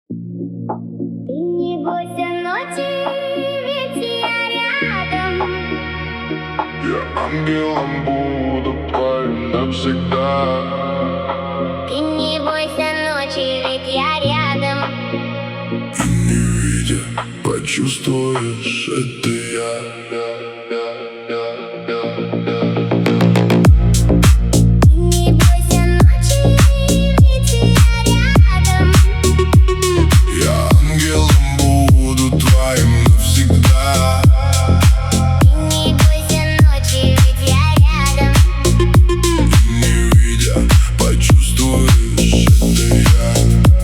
Ты не бойся ночи, ведь я рядом. Я ангелом буду твоим навсегда. Ты не бойся ночи, ведь я рядом. Не видя, почувствуешь, это я. Не бойся ночи, ведь я рядом. Я ангелом буду твоим навсегда. Не бойся ночи, ведь я рядом. Не видя, почувствуешь, это я.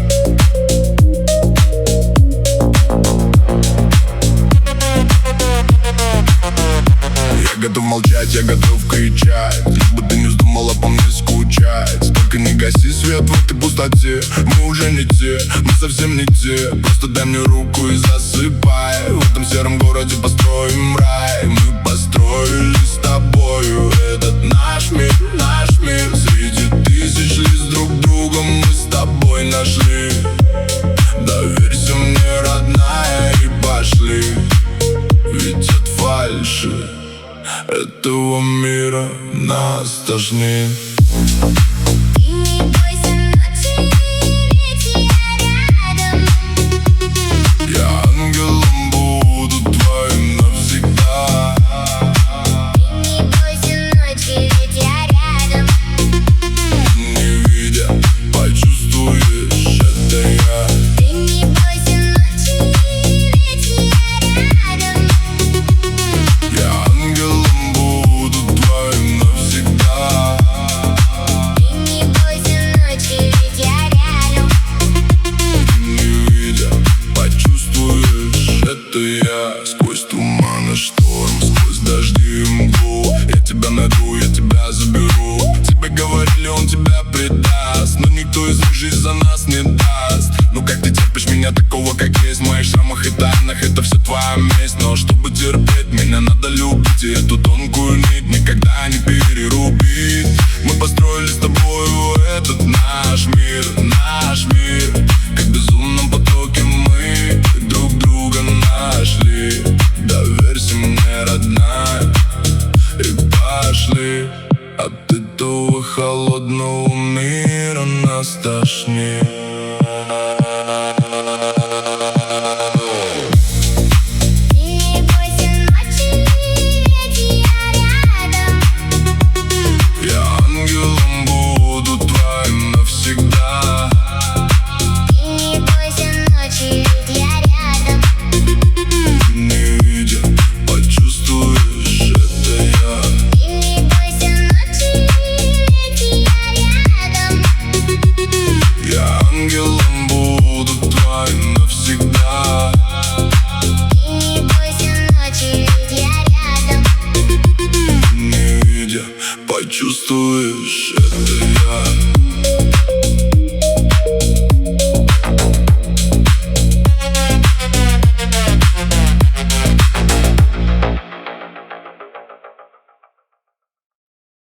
Я готов молчать, я готов кричать, лишь бы ты не вздумала по мне скучать. Только не гаси свет в этой пустоте. Мы уже не те, мы совсем не те. Просто дай мне руку и засыпай. В этом сером городе построим рай. Мы построили с тобою этот наш мир. Среди тысяч лиц друг другом мы с тобой нашли. Доверься мне, родная, и пошли. Ведь от фальши этого мира нас тошнит. Не бойся ночи, ведь я рядом. Я ангелом буду твоим навсегда. Не бойся ночи, ведь я рядом. Не видя, почувствуешь, это я. Ты не бойся ночи, ведь я рядом. Я ангелом буду твоим навсегда. Ты не бойся ночи, ведь я рядом. Не видя, почувствуешь, это я. Сквозь туман и шторм, сквозь дожди и мглу. Я тебя найду, я тебя заберу. Тебе говорили, он тебя предаст, но никто из них жизнь за нас не даст. Ну как ты терпишь меня такого, как есть? В моих шрамах и тайнах это все твоя месть. Но чтобы терпеть, меня надо любить. И эту тонкую нить никогда не перерубить. Мы построили с тобою этот наш мир. Как в безумном потоке мы друг друга нашли. Доверься мне, родная, и пошли. От этого холодного мира нас тошнит. Не бойся ночи, ведь я рядом. Я ангелом буду твоим навсегда. Не бойся ночи, ведь я рядом. Не видя, почувствуешь, это я. Не бойся ночи, ведь я рядом. Я ангелом буду твоим навсегда. Не бойся ночи, ведь я рядом. Не видя, почувствуешь,